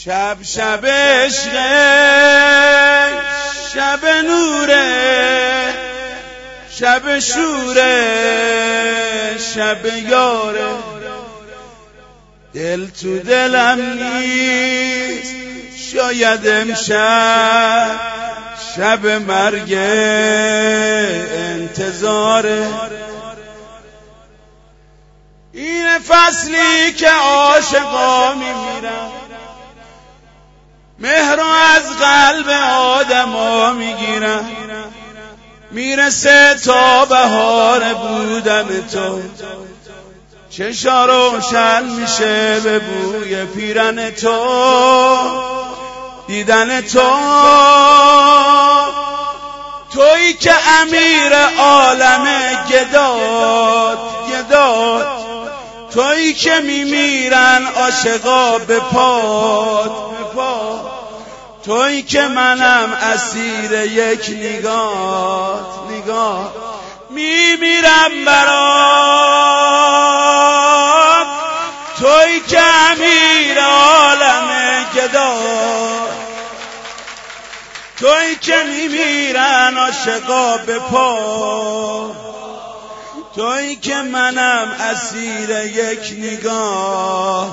شب شب عشق، شب نوره، شب شوره، شب یاره. دل تو دلم نیست، شاید امشب شب مرگ انتظاره. این فصلی که عاشقا میمیرن، مهر از قلب آدما میگیرن، میرسه تا بهار بودن تو، چشا روشن میشه به بوی پیرن تو، دیدن تو. تویی که امیر عالم گداد، تویی که میمیرن عاشقا به پات، تویی که منم اسیر یک نگاه میمیرم برات. تویی که امیر عالم گداد، تویی که میمیرن عاشقا به پات، تویی که منم اسیر یک نگاه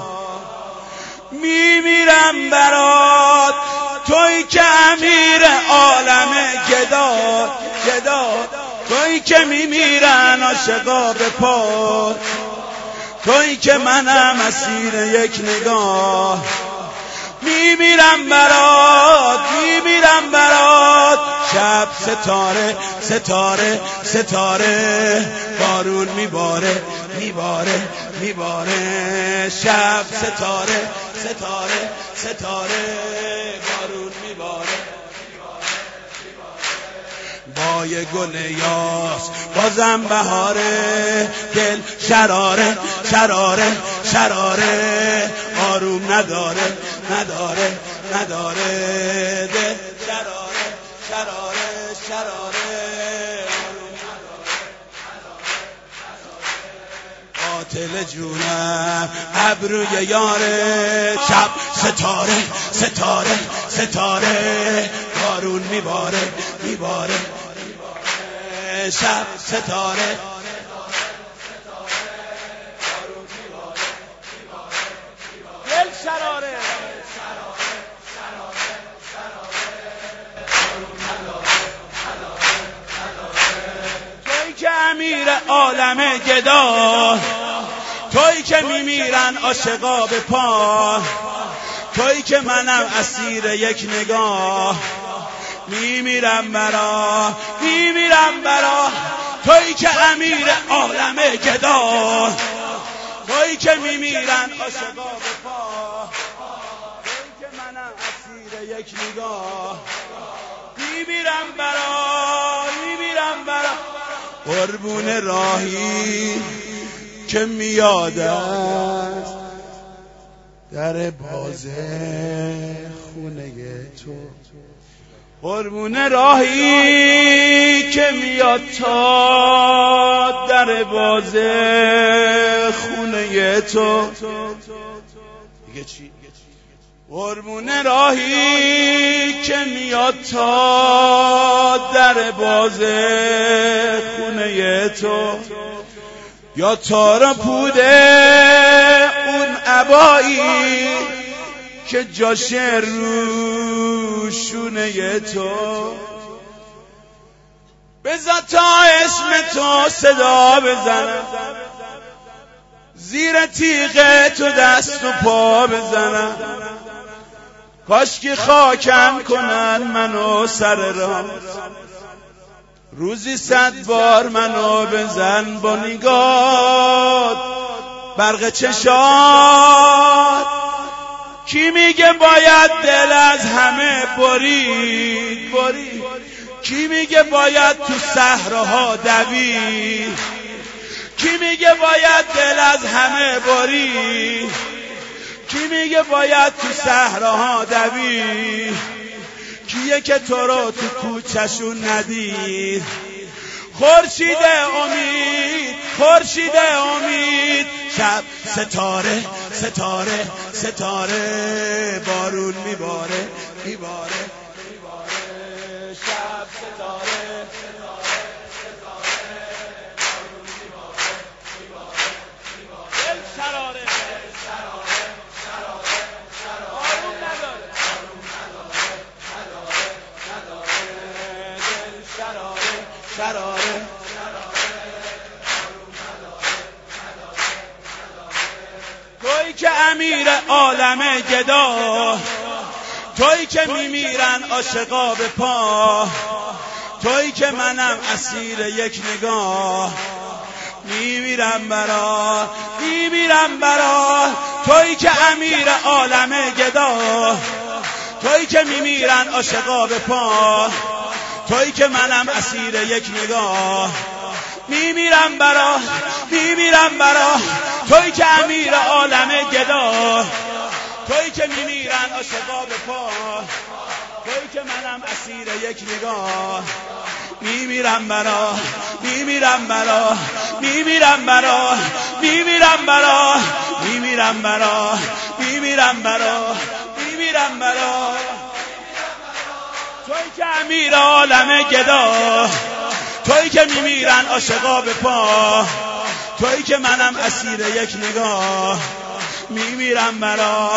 میمیرم برات. تویی که امیر عالم گداد، تویی که میمیرن عاشقا به پات، تویی که منم اسیر یک نگاه میمیرم برات، میمیرم برات. شب ستاره ستاره ستاره، بارون میباره میباره میباره. شب ستاره ستاره ستاره، بارون میباره. بای گل یاس بازم بهاره، دل شراره شراره شراره، آروم نداره نداره نداره. دل شراره شراره شراره، آروم نداره. قاتل جونم ابروی یاره، شب ستاره ستاره ستاره، بارون میباره میباره. شب ستاره دل شراره، تویی که امیر عالم گدا، تویی که میمیرن عاشقا به پا، تویی که منم اسیر یک نگاه میمیرم برا میمیرم برا. تویی که امیر عالم گدا، تویی که میمیرن عاشقا به پا، تویی که منم اسیر یک نگاه میمیرم برا میمیرم برا. قربون راهی که میاد است در باز خونه تو، قربون راهی که میاد تا در باز خونه تو. دیگه چی؟ قربون راهی که میاد تا در باز خونه تو، یا تارا پوده اون عبایی که جاشه روشونه تو. بذار تا اسم تو صدا بزنم، زیر تیغ تو دست و پا بزنم. کاش که خاکم کنن منو سر راه، روزی 100 بار منو بزن با نگات برق چشات. کی میگه باید دل از همه برید؟ کی میگه باید تو صحراها دوید؟ کی میگه باید دل از همه برید؟ کی میگه باید تو صحراها دوید؟ کیه که تو رو تو کوچشون ندید؟ خورشید امید شب ستاره ستاره ستاره بارون میباره میباره میباره شب ستاره ستاره ستاره بارون میباره میباره میباره دل شراره شراره شراره بارون نداره بارون نداره نداره نداره دل شراره شراره تویی که امیر عالم گدا، تویی که میمیرن عاشقا به پا، تویی که منم اسیر یک نگاه میمیرم برا میمیرم برا. تویی که امیر عالم گدا، تویی که میمیرن عاشقا به پا، تویی که منم اسیر یک نگاه میمیرم برا میمیرم برا. تویی که امیر عالم گدا، تویی که میمیرن عاشقا به پا، تویی که منم اسیر یک نگاه میمیرم برا میمیرم برا میمیرم برا میمیرم برا میمیرم برا میمیرم برا میمیرم برا. تویی که امیر عالم گدا، تویی که میمیرن عاشقا به پا، تویی که منم اسیر یک نگاه میمیرم برا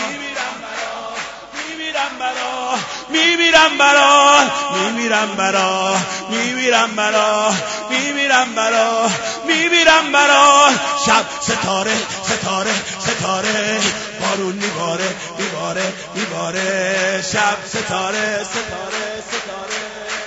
میمیرم برا میمیرم برا میمیرم برا میمیرم برا میمیرم برا میمیرم برا. شب ستاره ستاره ستاره بارون میباره میباره میباره شب ستاره ستاره ستاره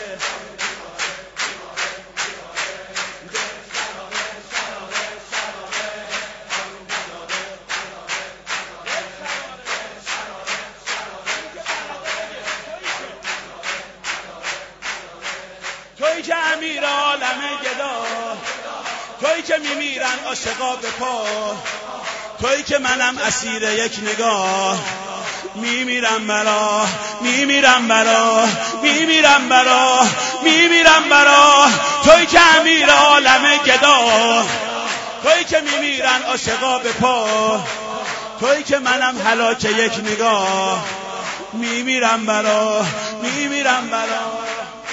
تویی که امیر عالم گدا، تویی که میمیرن عاشقا به پا، تویی که منم اسیر یک نگاه میمیرم برا میمیرم برا میمیرم برا میمیرم برا. تویی که امیر عالم گدا، تویی که میمیرن عاشقا به پا، تویی که منم هلاک یک نگاه میمیرم برا میمیرم برا.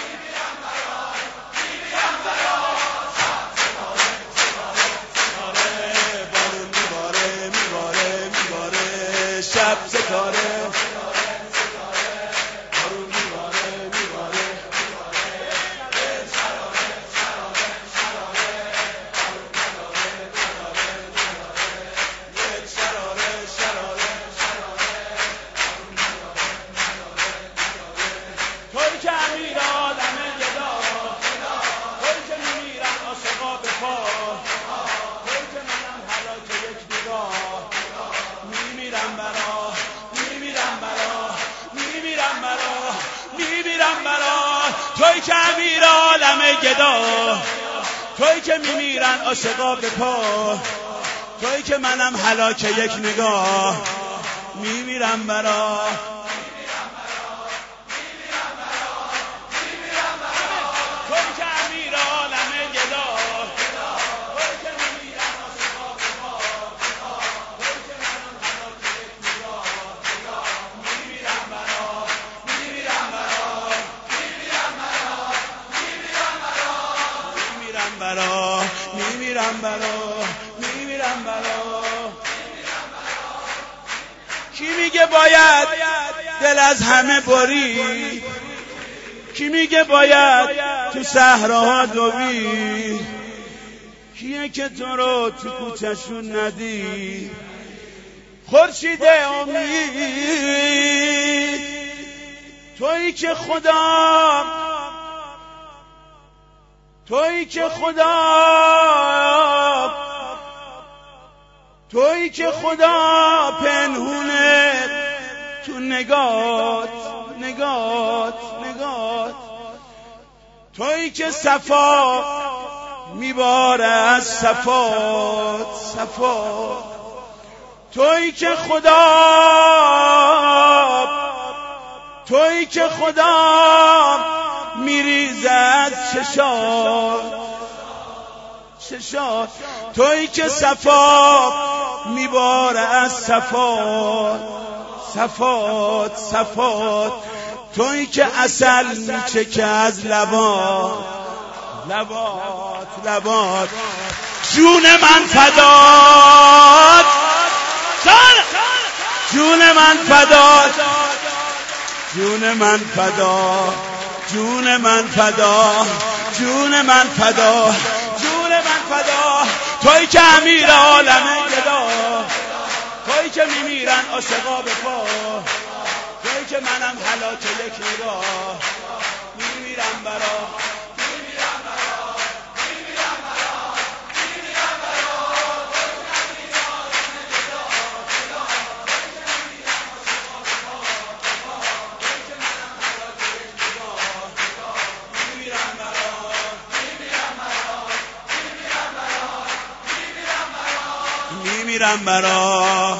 شب ستاره بارون میباره میباره تویی که امیر عالم گدا، تویی که میمیرن عاشقا به پا، تویی که منم هلاک یک نگاه میمیرم برا میمیرم برا میمیرم برا میمیرم برا. تویی که امیر عالم گدا، تویی که میمیرن عاشقا به پا، تویی که منم هلاک یک نگاه میمیرم برا تویی که امیر عالم گدا، تویی که میمیرن عاشقا به پا، تویی که منم هلاک یک نگاه میمیرم برا میمیرم برا میمیرم برا میمیرم برا میمیرم برا. کی میگه باید دل از همه بری، کی میگه باید تو صحراها دوی، کیه که تو رو تو کوچه‌شون ندید خورشید امید. تویی که خدا، تویی که خدا، تویی که خدا پنهونه تو نگات نگات نگات. تویی که صفا میباره از صفات صفات. تویی که خدا، تویی که خدا میریزه از چشات چشات. تویی که صفا میباره از صفات، صفات صفات، تویی که عسل میچکه از لبات، لبات لبات. جون من فدات، جون من فدات، جون من فدا، جون من فدا، جون من فدا، جون من فدا. تویی که امیر عالم گدا، تویی که میمیرن عاشقا به پا، تویی که منم هلاک یک نگاه میمیرم برا، میمیرم برا، میمیرم برا، میمیرم برا. میمیرم برا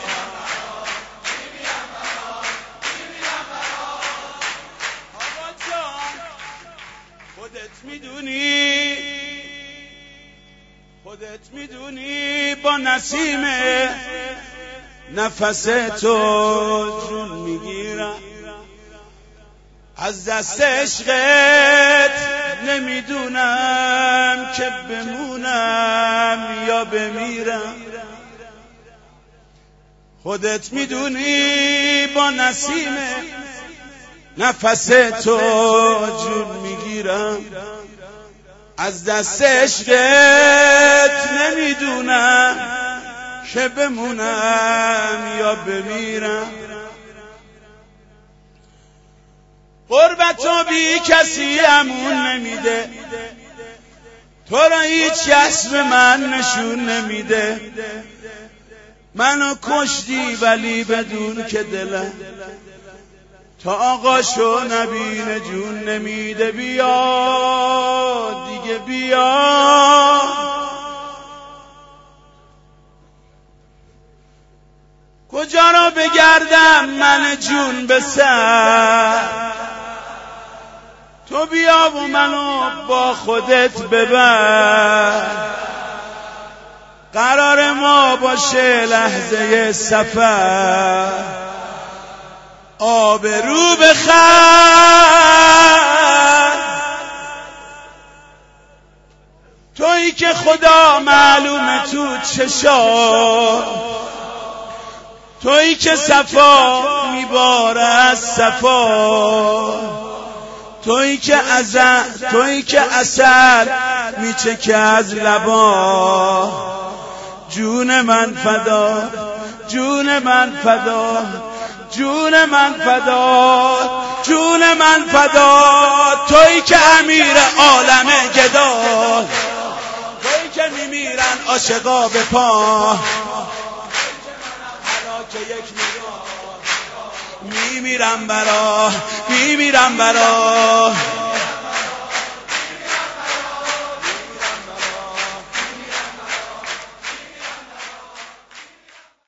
آقا جان، خودت میدونی، خودت میدونی با نسیم نفس تو جون میگیرم، از دست عشقت نمیدونم که بمونم یا بمیرم. خودت میدونی با نسیم نفس تو جون میگیرم، از دست عشقت نمیدونم که بمونم یا بمیرم. قربت تو بی کسی امون نمیده، تو را هیچ کس به من نشون نمیده. منو کشتی ولی بدون که دلم تا آقاشو نبینه جون نمیده. بیا دیگه بیا، کجا را بگردم من جون به سر، تو بیا و منو با خودت ببر. قرار ما باشه لحظه سفر، آبرو بخر. تویی که خدا معلومه تو چشات، تویی که صفا میباره از صفا، تویی که عسل میچکه از لبا. جون من فدا، جون من فدا، جون من فدا، جون من فدا. تویی که امیر عالم گدا، تویی که میمیرن عاشقا به پا، هلاک یک نگاه میمیرم برا، میمیرم برا.